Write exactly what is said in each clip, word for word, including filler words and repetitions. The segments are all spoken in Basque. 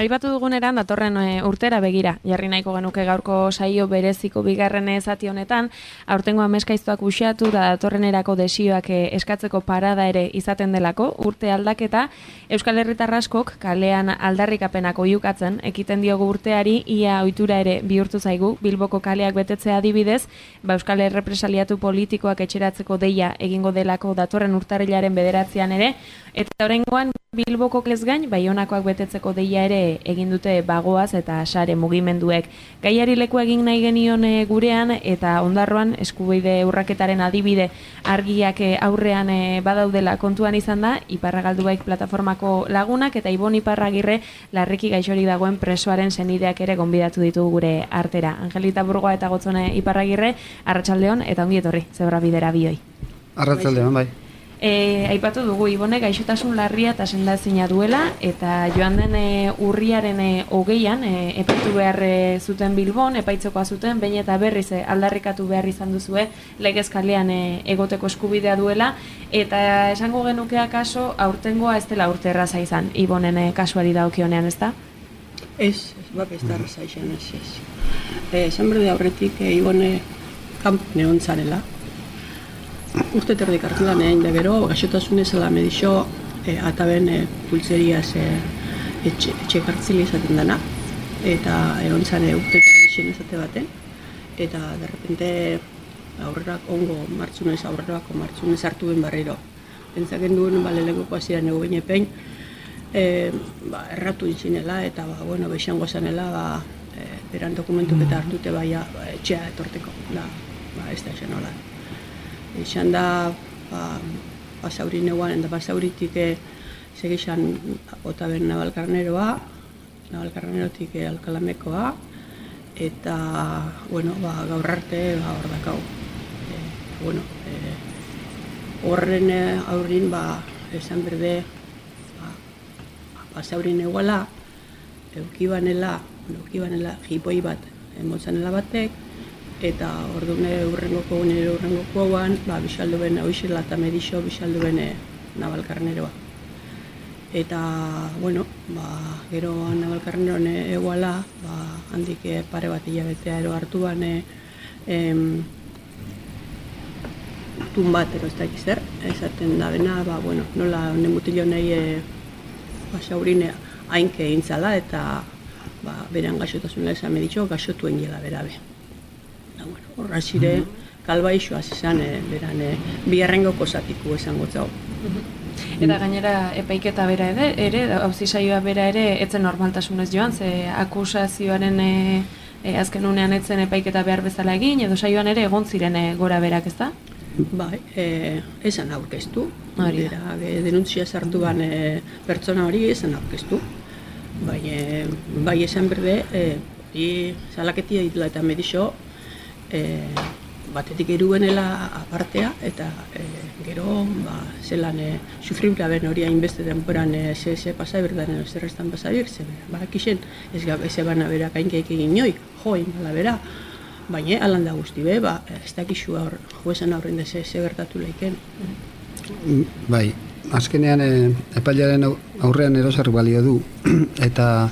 Aipatu duguneran datorren urtera begira, jarri nahiko genuke gaurko saio bereziko bigarren zati honetan, aurtengo amezkaiztuak uxatu da datorrenerako desioak eskatzeko parada ere izaten delako, urte aldaketa, Euskal Herritar askok kalean aldarrikapenak oihukatzen, ekiten diogu urteari, ia ohitura ere bihurtu zaigu, Bilboko kaleak betetzea adibidez, ba Euskal Errepresaliatu politikoak etxeratzeko deia egingo delako datorren urtarrilaren bederatzean ere, eta oraingoan Bilboko klez gain, Baionakoak betetzeko deia ere egin dute Bagoaz eta Sare mugimenduek. Gaiari leku egin nahi genion gurean eta Ondarroan eskubide urraketaren adibide argiak aurrean badaudela kontuan izan da, Iparragalduek plataformako lagunak eta Ibon Iparragirre larriki gaixorik dagoen presoaren senideak ere gonbidatu ditugu gure artera. Angelita Burgoa eta Gotzone Iparragirre, arratsaldeon eta ongi etorri, zebra bidera bioi. Arratsaldeon, bai. E, aipatu dugu, Ibone gaixotasun larria eta sendaezina duela, eta joan den e, urriaren e, hogeian e, epaitu behar e, zuten Bilbon, epaitzekoa zuten, behin eta berriz e, aldarrikatu behar izan duzue, legez kalean e, egoteko eskubidea duela, eta esango genuke akaso aurtengoa ez dela urte erraza izan, Ibonen e, kasuari dagokionean, ez da? Ez, ez bap ez da erraza izan, ez ez. E, esan berde aurretik e, Ibone kamp neontzarela, urte terdik hartu da nehain da gero, gaixotasunez ala medixo e, ataben e, pultzeriaz e, etxe, etxe kartzili izaten dana, eta egon zane urte terdik ezate baten, eta derrepente aurrerak ongo martzunez, aurrerak martzunez hartu ben barriro. Pentsaken duen, ba, lehenko aziran ego baina pein, e, ba, erratu intzinela, eta ba, bueno, beixango zanela, ba, e, beran dokumentuk eta hartute baia ba, etxea etorteko, da, ba, ez da esan hola. Izan da, ba, basauri neuan, eta basauritik e, segizan otaben nabalkarneroa, nabalkarnerotik e, alkalamekoa, eta, bueno, ba, gaur arte, ba, hor dakau. E, bueno, e, horren e, aurrin, ba, esan berde, ba, basauri neuala, eukibanela, eukibanela jipoi bat, emotzanela batek, eta ordune urrengoko nire urrengoko hauan, ba, bisaldu ben hoixela eta medixo bisaldu ben e, nabalkarneroa. Eta, bueno, ba, gero nabalkarneroan eguala, ba, handik e, pare bat hilabetea ero hartuan e, em, tun bat ero ez da zer, esaten da bena, ba, bueno, nola nemutilo nahi e, basaurine hainke intzala eta ba, beran gaixotasunela esan medixo gaixotuen gela berabe. Bueno, horra zire, kalbaixoa zizan, e, beran, e, biharrengoko zatiku esango zau. Eta gainera epaiketa bera ere, ere auzi saioa bera ere, etzen normaltasunez joan, ze akusazioaren e, e, azken unean etzen epaiketa behar bezala egin, edo saioan ere egon ziren e, gora berak, ez da? Bai, e, esan aurkeztu, bera, e, denuntzia sartu ban e, pertsona hori esan aurkeztu. Bai, e, bai esan berde, e, salaketia ditela eta medixo, E, batetik eruenela apartea eta e, gero ba, zelan e, sufribla ben hori hainbeste denporan e, ze, ze pasa berdan zerrestan pasa bir, ze barakixen ez gabe ze bana berak hainkeik egin joik, join bala bera, baina alanda guzti be, ba, ez dakixu aur, juezan aurren da ze, ze gertatu laiken. Bai, azkenean e, epailaren aurrean eroser balio du, eta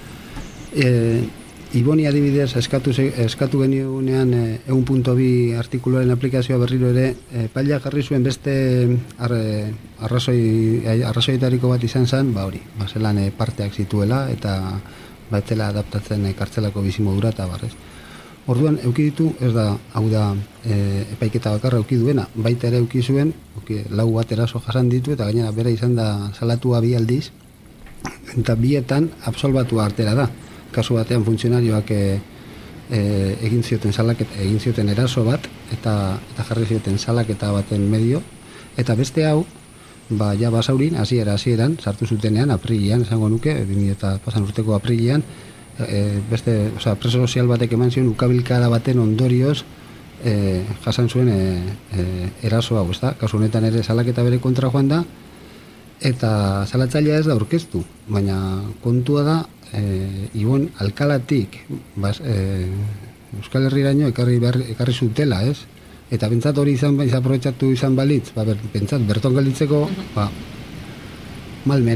e, Iboni adibidez eskatu, eskatu geniogunean egun puntu bi artikuluaren aplikazioa berriro ere epaila jarri zuen beste arre, arrazoi, arrazoietariko bat izan zen, ba hori, ba zelan parteak zituela eta batzela adaptatzen kartzelako bizimodura eta barrez. Orduan, euki ditu, ez da, hau da e, epaiketa bakarra euki duena, baita ere euki zuen, euki, lau bat eraso jasan ditu eta gainera bera izan da salatua bi aldiz, eta bietan absolbatua artera da. Kasu batean funtzionarioak e, e, egin zioten salaketa, egin zioten eraso bat eta eta jarri zioten salaketa baten medio, eta beste hau ba ja basaurin hasiera hasieran sartu zutenean aprilean, esango nuke bi mila eta pasan urteko aprilean e, beste, osea, preso sozial batek eman zion ukabilkada baten ondorioz e, jasan zuen e, e, eraso hau, ezta? Kasu honetan ere salaketa bere kontra joan da eta salatzailea ez da aurkeztu, baina kontua da E, Ibon alkalatik bas, e, Euskal Herriraino ekarri, ekarri zutela, ez? Eta bentsat hori izan baiz aprobetxatu izan balitz, ba, ber, bentsat berton gelditzeko ba, mal menor.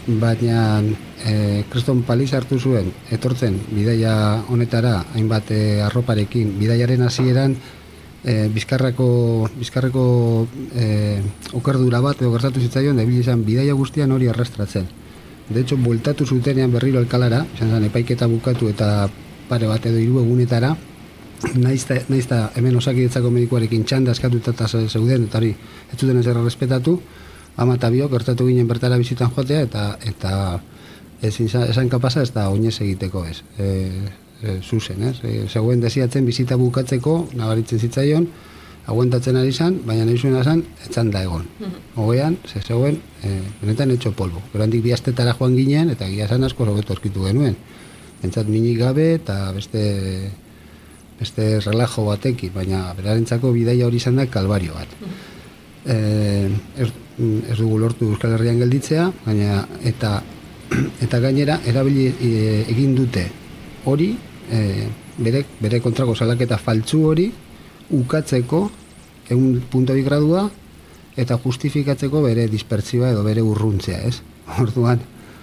baina e, Kriston Paliz hartu zuen, etortzen bidaia honetara, hainbat e, arroparekin, bidaiaren hasieran e, bizkarrako, bizkarreko e, okerdura bat, edo gertatu zitzaion, da izan bidaia guztian hori arrastratzen. De hecho, bueltatu zutenean berriro Alkalara, izan zen, epaiketa bukatu eta pare bat edo hiru egunetara, naizta, naizta hemen Osakidetzako medikuarekin txanda eskatuta eta zeuden, eta hori, ez zuten ez errespetatu, ama eta biok gertatu ginen bertara bizitan joatea, eta eta ez esan kapasa ez da oinez egiteko ez, e, e, zuzen, ez? E, zegoen desiatzen bizita bukatzeko, nabaritzen zitzaion, aguantatzen ari zan, baina nahi zuena zan, etzan da egon. Hogean, ze zegoen, e, benetan etxo polbo. Pero handik bi astetara joan ginen, eta gia zan asko hobeto aurkitu genuen. Entzat minik gabe, eta beste beste relajo batekin, baina berarentzako bidaia hori izan da kalbario bat. E, ez, ez dugu lortu Euskal Herrian gelditzea, baina eta eta gainera erabili e, egin dute hori, e, bere, bere kontrako salaketa faltsu hori ukatzeko ehun puntu bi gradua eta justifikatzeko bere dispertsioa edo bere urruntzea, ez? Orduan,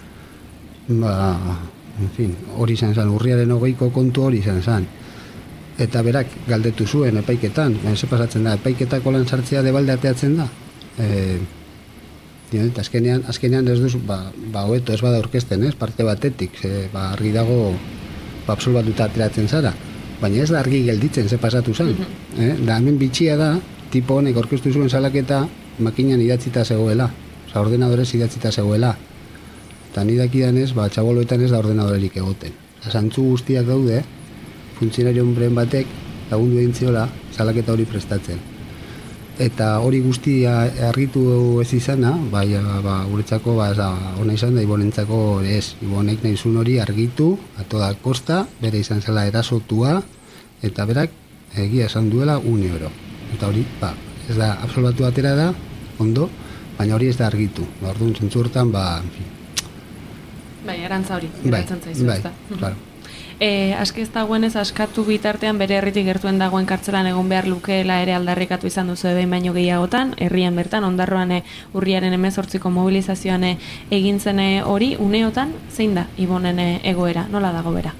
ba, en fin, hori izan zen, urriaren hogeiko kontu hori izan zen. Eta berak galdetu zuen epaiketan, ze pasatzen da, epaiketako lan sartzea debalde ateatzen da. E, eta azkenean, azkenean ez duz, ba, ba hobeto ez bada orkesten, ez, parte batetik, ze, ba, argi dago, ba, absolbatuta ateratzen zara. Baina ez da argi gelditzen, ze pasatu zen. Mm-hmm. eh? Da hemen bitxia da, tipo honek orkestu zuen salaketa makinan idatzita zegoela, oza, ordenadorez idatzita zegoela. Eta nidakidan ez, ba, txaboloetan ez da ordenadorerik egoten. Zantzu guztiak daude, funtzionario honbren batek lagundu egin ziola salaketa hori prestatzen. Eta hori guztia argitu ez izana, bai, ba, guretzako ba, ona izan da, Ibonentzako ez. Ibonek nahi zuen hori argitu, a toda kosta, bere izan zela erasotua, eta berak egia esan duela un euro. Eta hori, ba, ez da, absolbatu atera da, ondo, baina hori ez da argitu. Ba, orduan zentzu hortan, ba, en fin. Bai, arantza hori, geratzen zaizu, bai, ez da. Claro. E, aski ez dagoenez askatu bitartean bere herritik gertuen dagoen kartzelan egon behar lukeela ere aldarrikatu izan duzu behin baino gehiagotan, herrian bertan, Ondarroan urriaren hemezortziko mobilizazioan egin zen hori, uneotan, zein da Ibonen egoera, nola dago bera?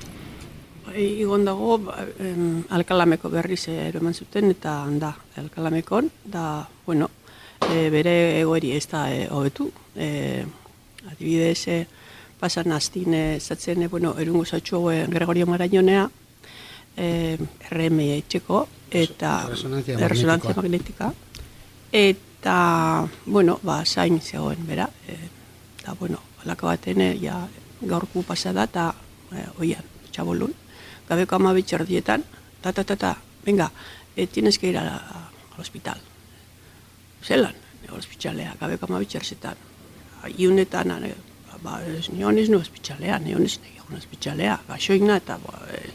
Igon dago, em, Alkalameko berriz eroman zuten, eta da, Alkalamekon, da, bueno, e, bere egoeri ez da e, hobetu, e, adibidez, e, pasan aztin zatzen, e, bueno, erungo zatxo Gregorio Marañonea, e, R M etxeko, eta resonantzia magnetika, eta, bueno, ba, zain zegoen, bera, e, eta, bueno, alaka baten, e, ja, gaurku pasada, eta, e, oian, txabolun, gabeko amabitxerdietan, ta, ta, ta, ta, venga, e, tienes que ir al hospital. Zelan, e, hospitalea, gabeko amabitxerzetan, iunetan, e, ba, ez nionez no hospitalea, nionez negiagun hospitalea, gaixoigna, eta, ba, e,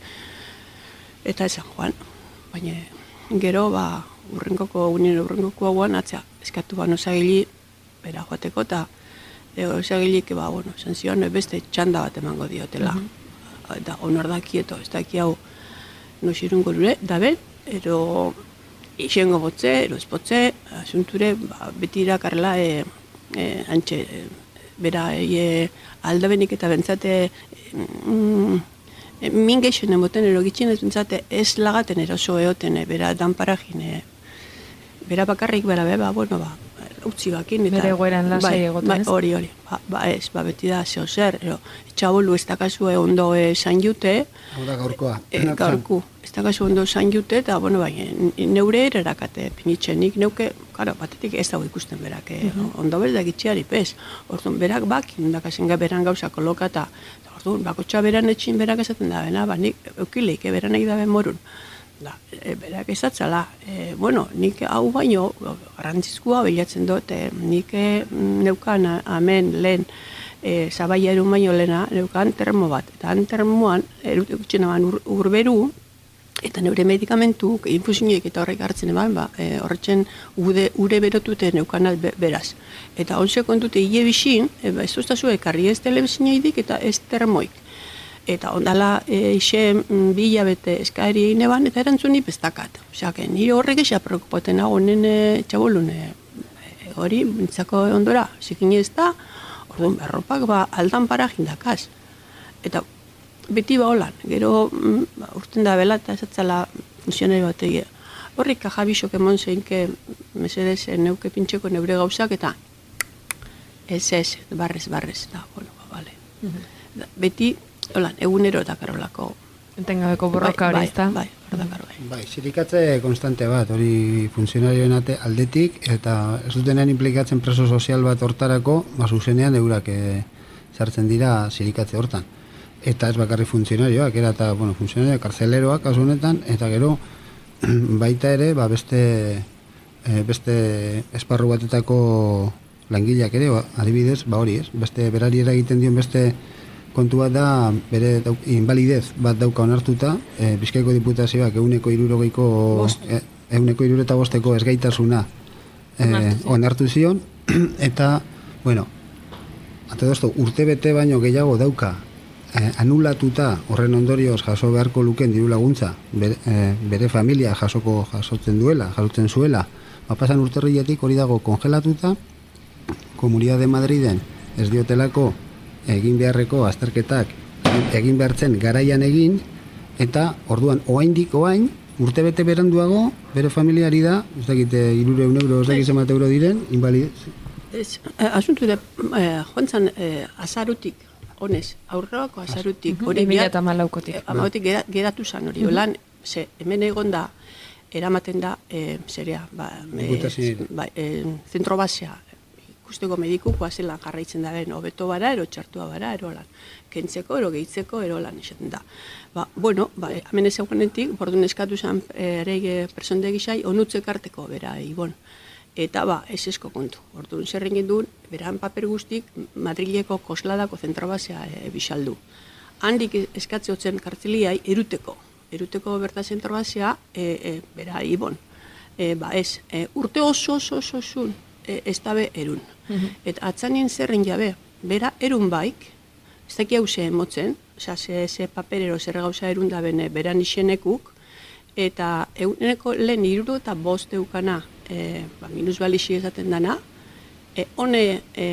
eta esan joan, baina, gero, ba, urrenkoko, unien urrenkoko hauan, atzea, eskatu ba, nosagili, bera joateko, eta, e, osagilik, ba, bueno, esan zion, beste txanda bat emango diotela. Mm-hmm. Eta honor da kieto, ez daki hau nosirungo dure, da ben, ero isengo botze, ero espotze, asunture, ba, beti irakarla e, e, antxe, e, bera e, aldabenik eta bentsate e, mm, e, min geixen emoten, ero gitxin ez bentsate ez lagaten eroso eoten, e, bera danparagin, e, bera bakarrik bera beba, bueno, ba, utzi bakin. Eta, bere goeran lasai bai, egoten, bai, ez? hori, hori, ba, ba ez, ba, beti da zeo zer, ero, txabolu ez dakazue ondo e, zain jute. Hau da gaurkoa. E, gaurku, ez dakazu ondo zain jute, eta, bueno, bai, neure erakate pinitzenik, neuke, karo, batetik ez dago ikusten berak, e, mm-hmm. ondo berda gitxiari, pez. Orduan, berak bakin, dakazen beran gauza kolokata, eta orduan, bakotxa beran etxin berak esaten da, bena, ba, nik eukileik, e, beran egin dabe morun. Da, e, berak esatzala, e, bueno, nik hau baino, garrantzizkoa bilatzen dut, e, nik e, neukan amen lehen, e, zabaia erun baino lehena, neukan termo bat, eta han termoan, erutekutzen eban ur, urberu, eta neure medikamentu, infusioik eta horrek hartzen eban, ba, e, horretzen ude, ure berotute neukanat be, beraz. Eta onse kontute hile bisin, e, ba, ez duztazu ekarri ez telebizinaidik eta ez termoik. Eta ondala e, ise bi hilabete eskaeri egin eban, eta erantzun ipestakat. Osea, nire horrek esa preokupaten nago nene txabolun, e, e, hori, bintzako ondora, zikin ez da, Orduan, berropak ba, aldan para jindakaz. Eta beti ba holan, gero mm, urten da bela eta esatzala funtzionari bat egia. Horrik kajabisok emon zeinke mesedez neuke pintxeko neure gauzak eta ez ez, barrez, barrez, da, bueno, ba, bale. Da, beti, holan, egunero eta karolako. Entengabeko borroka hori, ezta? Bai, bai, bai, bai. Bai, sirikatze konstante bat, hori funtzionarioen ate aldetik, eta ez dutenean implikatzen preso sozial bat hortarako, ba, zuzenean eurak e, sartzen dira sirikatze hortan. Eta ez bakarri funtzionarioak, era eta, bueno, funtzionarioak, kartzeleroak, kasu honetan, eta gero, baita ere, ba, beste, e, beste esparru batetako langileak ere, ba, adibidez, ba hori ez, beste berari eragiten dion beste kontu bat da, bere dauk, invalidez bat dauka onartuta, e, Bizkaiko Diputazioak euneko irurogeiko, e, euneko irureta bosteko ezgaitasuna e, onartu zion, eta, bueno, atedozto, urte bete baino gehiago dauka, e, anulatuta horren ondorioz jaso beharko luken diru laguntza, bere, e, bere familia jasoko jasotzen duela, jasotzen zuela, ba, pasan urterrietik hori dago kongelatuta, Komunidade Madriden ez diotelako egin beharreko azterketak egin behartzen garaian egin, eta orduan oaindik oain, urte bete beranduago, bere familiari da, ez dakite hirurehun euro, ez dakit zenbat euro diren, invalidez. Ez, asuntu da, eh, joan zan, eh, azarutik, honez, aurrerako azarutik, hori bi mila hamalaukotik. Hamalautik geratu zan hori, holan, ze, hemen egon da, eramaten da, eh, zerea, ba, eh, ba, eh, zentro basea, ikusteko medikuko zelan jarraitzen da ben, hobeto bara, ero txartua bara, ero lan, kentzeko, ero gehitzeko, ero lan esaten da. Ba, bueno, ba, hemen ez egunetik, bordun eskatu zen ere personde gizai, onutzek arteko, bera, ibon. Eta ba, ez esko kontu. Orduan zer egin duen, beran paper guztik, Madrileko kosladako zentrabasea e, bisaldu. Handik eskatze hotzen kartzeliai eruteko. Eruteko berta zentrabasea, e, e, bera, ibon. E, ba, ez, e, urte oso, oso, oso, oso, e, ez dabe erun. Eta atzanien zerren jabe, bera erun baik, ez daki hau ze emotzen, oza, ze, ze paperero zer gauza erun da bene, beran isenekuk, eta eguneko lehen iruro eta bost eukana, e, ba, minus balixi ezaten dana, e, hone e,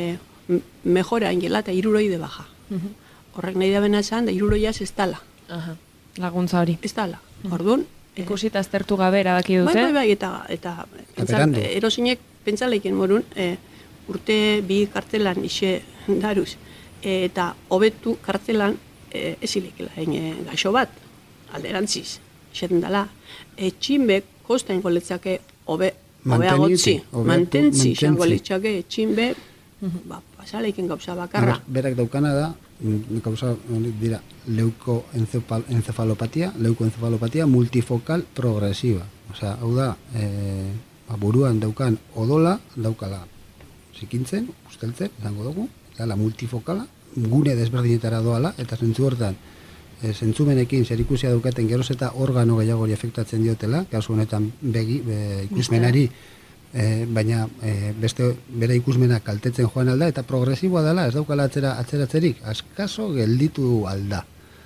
mejora ingela eta iruroi de baja. Horrek nahi da bena esan, da iruroiaz ez tala. Aha. Laguntza hori. Ez tala. Orduan, ikusita aztertu gabe erabaki dute. Bai, bai, bai, eta, eta pentsal, erosinek pentsalekin morun, e, urte bi kartzelan ise daruz, e, eta hobetu kartzelan e, ezilekela egin e, gaixo bat, alderantziz, izaten dela. Etxinbek kostain goletzake hobe hobeagotzi, mantentzi izango litzake etxinbe, ba, pasalekin gauza bakarra. Berak daukana da, gauza dira, leuko encefalopatia, leukoencefalopatia multifokal progresiva. Osea, hau da, e, ba, buruan daukan odola, daukala zikintzen, usteltzen, izango dugu, eta la multifokala, gune desberdinetara doala, eta zentzu hortan, e, zentzumenekin zerikusia daukaten geroz eta organo gehiagori efektatzen diotela, kasu honetan begi, be, ikusmenari, e, baina e, beste bere ikusmena kaltetzen joan alda, eta progresiboa dela, ez daukala atzera, atzeratzerik, askaso gelditu alda.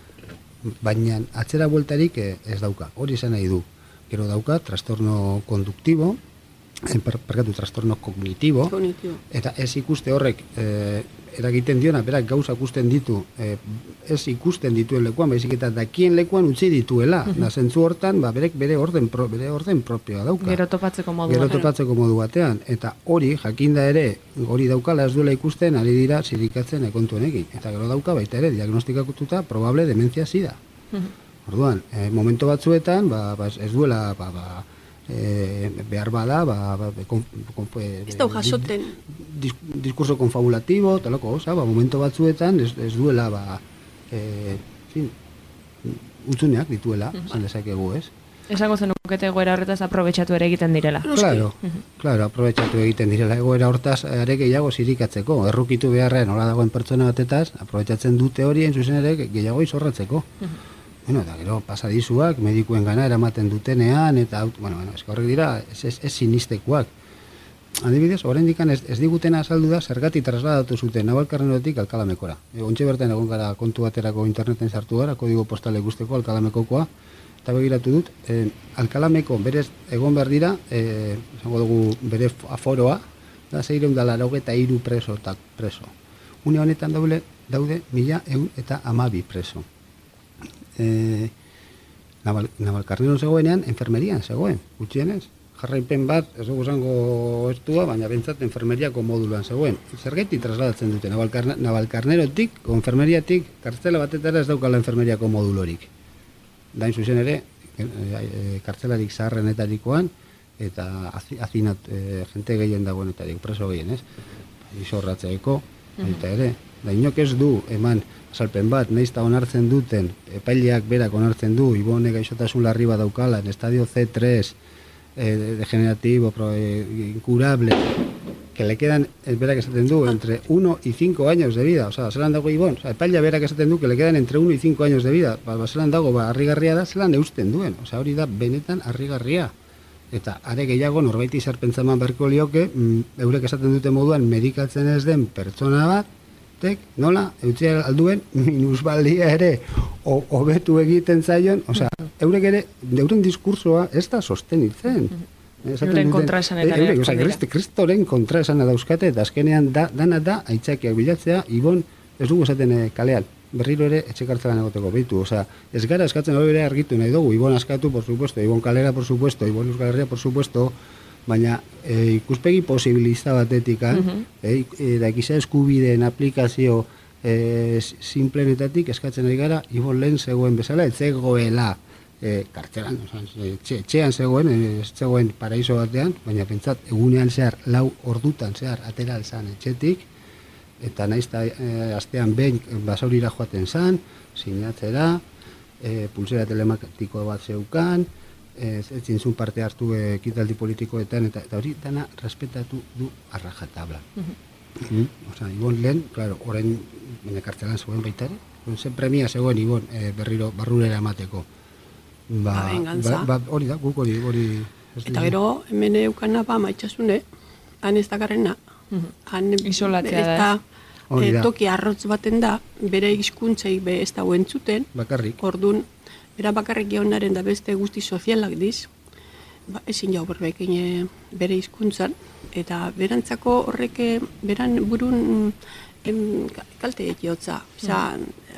Baina atzera bueltarik e, ez dauka, hori izan nahi du. Gero dauka, trastorno konduktibo, perkatu trastorno kognitibo, Kognitibo. Eta ez ikuste horrek e, eragiten diona, berak gauza ikusten ditu, e, ez ikusten dituen lekuan, baizik eta dakien lekuan utzi dituela, da zentzu hortan, ba, berek bere orden, pro, bere orden propioa dauka. Gero topatzeko modu Gero batean. topatzeko modu batean, eta hori, jakinda ere, hori daukala ez duela ikusten, ari dira zirikatzen ekontu honekin. Eta gero dauka baita ere, diagnostikatuta probable dementzia zida. Orduan, e, momento batzuetan, ba, ba, ez duela, ba, ba, E, behar bada, ba, ba, kon, kon, e, ez dau jasoten dis, diskurso konfabulatibo, talako, oza, ba, momento batzuetan ez, ez duela, ba, e, fin, utzuneak dituela, uh-huh. zan dezakegu, ez? Esango zenukete egoera horretaz aprobetxatu ere egiten direla. Claro, uh-huh. claro, aprobetxatu egiten direla, egoera hortaz are gehiago zirikatzeko, errukitu beharrean hola dagoen pertsona batetaz, aprobetxatzen dute hori, zuzen ere gehiago izorratzeko. Uh-huh. Bueno, eta gero pasadizuak, medikuen gana eramaten dutenean, eta, bueno, bueno, eska horrek dira, ez, ez, ez sinistekuak. Adibidez, oraindik ez, ez digutena azaldu da, zergatik trasladatu zuten Navalkarnerotik Alkalamekora. E, ontxe bertan egon gara kontu baterako interneten sartu gara, kodigo postale guzteko Alkalamekokoa, eta begiratu dut, e, Alkalameko berez egon behar dira, e, zango dugu bere aforoa, da zeireun da larogeta iru preso eta preso. une honetan daude, daude mila eun eta amabi preso. E, Nabal, Navalkarneron zegoenean, enfermerian zegoen, gutxienez. Jarraipen bat, ez dugu zango estua, baina bentsat enfermeriako moduluan zegoen. Zergaiti trasladatzen dute, Navalkarne, Navalkarnerotik, enfermeriatik, kartzela batetara ez daukala enfermeriako modulorik. Dain zuzen ere, e, e, kartzelarik zaharrenetarikoan, eta azinat e, jente gehien dagoenetarik, preso gehien, ez? Izorratzeeko, eta ere, da inok ez du, eman, azalpen bat, nahiz eta onartzen duten, epaileak berak onartzen du, Ibone gaixotasun larri bat daukala, en estadio C tres, eh, degenerativo, pro, eh, incurable, que le quedan, el berak esaten du, entre uno y cinco años de vida, o sea, zelan dago Ibon, o sea, epailea berak esaten du, que le quedan entre uno y cinco años de vida, ba, ba zelan dago, ba, harrigarria da, zelan eusten duen, o sea, hori da benetan harrigarria. Eta are gehiago norbaiti zer pentsaman beharko lioke, mm, eurek esaten dute moduan medikatzen ez den pertsona bat, tek, nola, eutzia alduen minusbaldia ere hobetu egiten zaion, osea, eurek ere, euren diskursoa ez da sostenitzen. Euren kontraesanetara. Eurek, osea, kristoren kontraesana dauzkate, eta azkenean da, dana da, aitzakiak bilatzea, Ibon, ez dugu esaten e, kalean, berriro ere etxekartzelan egoteko behitu, osea, ez gara eskatzen hori ere argitu nahi dugu, Ibon askatu, por supuesto, Ibon kalera, por supuesto, Ibon Euskal Herria, por supuesto, baina e, ikuspegi posibilista batetika, uh -huh. e, e, da giza eskubideen aplikazio e, simplenetatik eskatzen ari gara, Ibon lehen zegoen bezala, ez zegoela e, kartzelan, etxean zegoen, ez zegoen paraiso batean, baina pentsat, egunean zehar, lau ordutan zehar, atera alzan etxetik, eta nahiz eta e, astean behin basaurira joaten zan, sinatzera, e, pulsera telematiko bat zeukan, ez zintzun parte hartu ekitaldi politikoetan, eta, eta hori dana respetatu du arrajatabla. Uh-huh. mm, Osa, Ibon lehen, claro, orain baina kartzelan zegoen baitare, zen premia zegoen Ibon e, berriro barrurera emateko. Ba, ba, ba, hori da, guk hori, hori eta gero, hemen eukana ba maitxasune, han ez dakarrena, han isolatzea da, e, toki arrotz baten da, bere hizkuntzei be ez dago entzuten, bakarrik. Ordun, bera bakarrik geonaren da beste guzti sozialak diz, ba, ezin jau berbekin bere hizkuntzan, eta berantzako horrek beran burun em, kalte egiotza. Osa,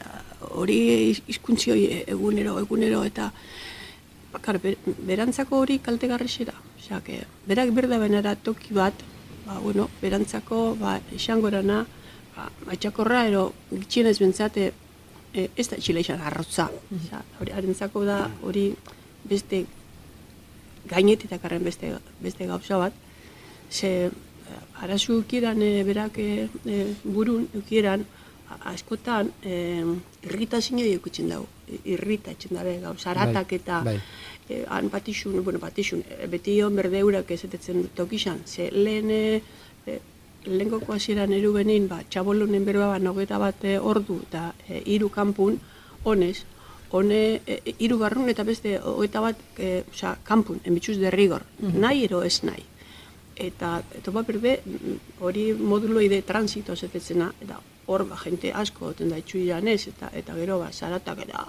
hori hizkuntzi hori egunero, egunero, eta bakar, ber, berantzako hori kalte garrixera. Osa, que, berak berda benara toki bat, ba, bueno, berantzako, ba, esango-erana, ba, maitxakorra, ero gitxienez bentsate, E, ez da txileixan arrotza. Hori harentzako da hori beste gainetitakarren beste, beste gauza bat. Ze arazu ukieran e, berak e, burun ukieran askotan e, irritazio eukitzen dago. Irritatzen dabe gauza aratak eta bai, bai. E, han batixun, bueno, batixun, e, beti hon berdeurak ezetetzen tokixan. Ze lehen e, lehenkoko hasieran eru benin, ba, txabolonen berba ba, nogeta bat e, ordu eta e, iru kanpun, honez, hone e, iru barrun eta beste hogeita bat e, oza, kanpun, enbitxuz derrigor, mm-hmm. nahi ero ez nahi. Eta topa berbe, hori moduloide transito zetetzena, eta hor ba, jente asko oten da itxuilan ez, eta, eta gero ba, zaratak eta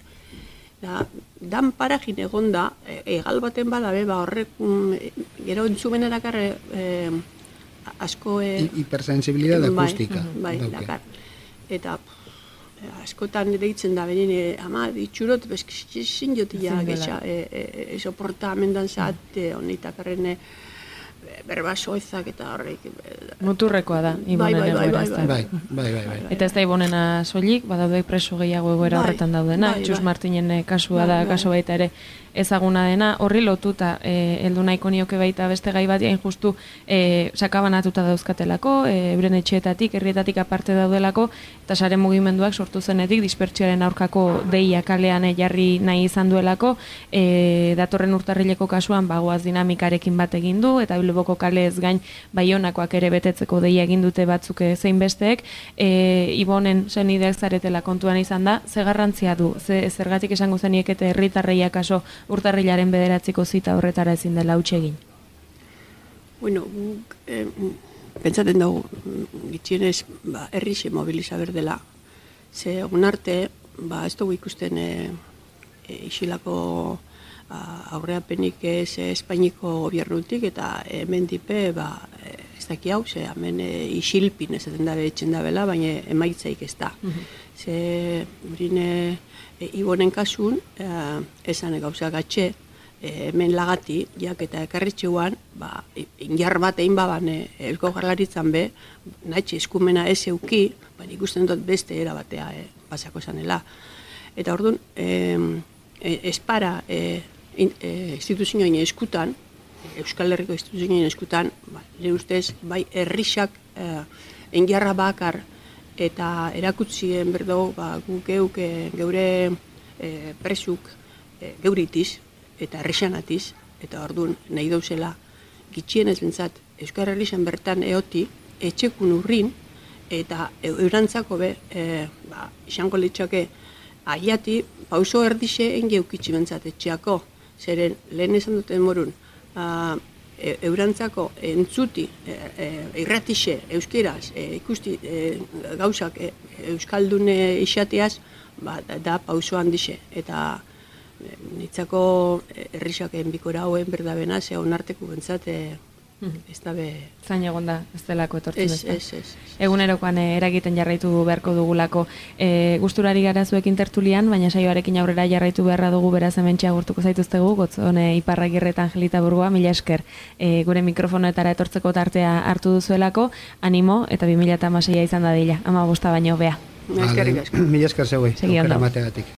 da, dan parajin egon da, e, egal baten badabe, ba, horrek mm, gero entzumenerak arre, e, asko e, hipersensibilidad akustika bai, bai, dakar. Eta pff, askotan deitzen da benin e, ama ditxurot bezkizin jotia getxa e, e, soporta amendan zate honitakarren e, berbasoezak eta horrek muturrekoa da Ibonen egoera. Bai, bai, bai, bai. Eta ez da Ibonena soilik, badaude preso gehiago egoera horretan daudena, bai, Txus Martinen kasua da, kaso baita ere ezaguna dena, horri lotuta e, heldu nahiko nioke baita beste gai bat, hain justu e, sakabanatuta dauzkatelako, e, euren etxeetatik, herrietatik aparte daudelako, eta sare mugimenduak sortu zenetik dispertsioaren aurkako deia kalean jarri nahi izan duelako, e, datorren urtarrileko kasuan bagoaz dinamikarekin bat egin du, eta Bilboko kale ez gain Baionakoak ere betetzeko deia egin dute batzuk zein besteek, e, Ibonen senideak zaretela kontuan izan da, ze garrantzia du, ze, zergatik esango zeniekete herritarreia kaso urtarrilaren bederatziko zita horretara ezin dela huts egin? Bueno, eh, pentsaten dugu, gitxienez, ba, herrixe mobiliza berdela. Ze, egun arte, ba, ez dugu ikusten e, e, isilako aurreapenik ez Espainiko gobiernutik, eta hemen dipe, ba, ez daki hau, ze hemen isilpin ez den dabe etxen dabela, baina emaitzaik ez da. Ze, urine, Ibonen kasun, esan gauza gatxe, hemen lagati, jak eta ekarritxeuan, ba, injar bat egin baban Eusko Jaurlaritzan be, nahi eskumena ez euki, baina ikusten dut beste era batea e, pasako zanela. Eta orduan, e, e, espara e, in, e, instituzioen eskutan, Euskal Herriko instituzioen eskutan, ba, nire ustez, bai herrixak e, injarra bakar eta erakutzien berdo, ba, guk geuk e, geure e, presuk e, geuritiz, eta herrixanatiz, eta orduan nahi dauzela, gitxien ez bentsat, Euskal Herrixan bertan eoti, etxekun urrin, eta eurantzako be, e, ba, isango litxake, aiati, pauso erdixe enge eukitzi bentsat etxeako, zeren lehen esan duten morun, a, e, eurantzako entzuti, e, e, irratixe, euskeraz, e, ikusti e, gauzak e, euskaldune isateaz, ba, da, da pauso handixe, eta nitzako herrixaken bikora hauen berdabena, ze onarteko bentsat, ez da be... Zain egon da, ez delako etortzen ez, bezala. ez, ez, ez. Egunerokoan eh, eragiten jarraitu beharko dugulako. E, gusturari gara zuekin tertulian, baina saioarekin aurrera jarraitu beharra dugu, beraz hementxe agurtuko zaituztegu, gotzon e, Iparragirre eta Angelita Burgoa, mila esker e, gure mikrofonoetara etortzeko tartea hartu duzuelako, animo eta bi mila hamaseia izan dadila, ama bosta baino bea. Eskerrik asko. Mila esker zeuei, Segi ondo. aukera mateagatik.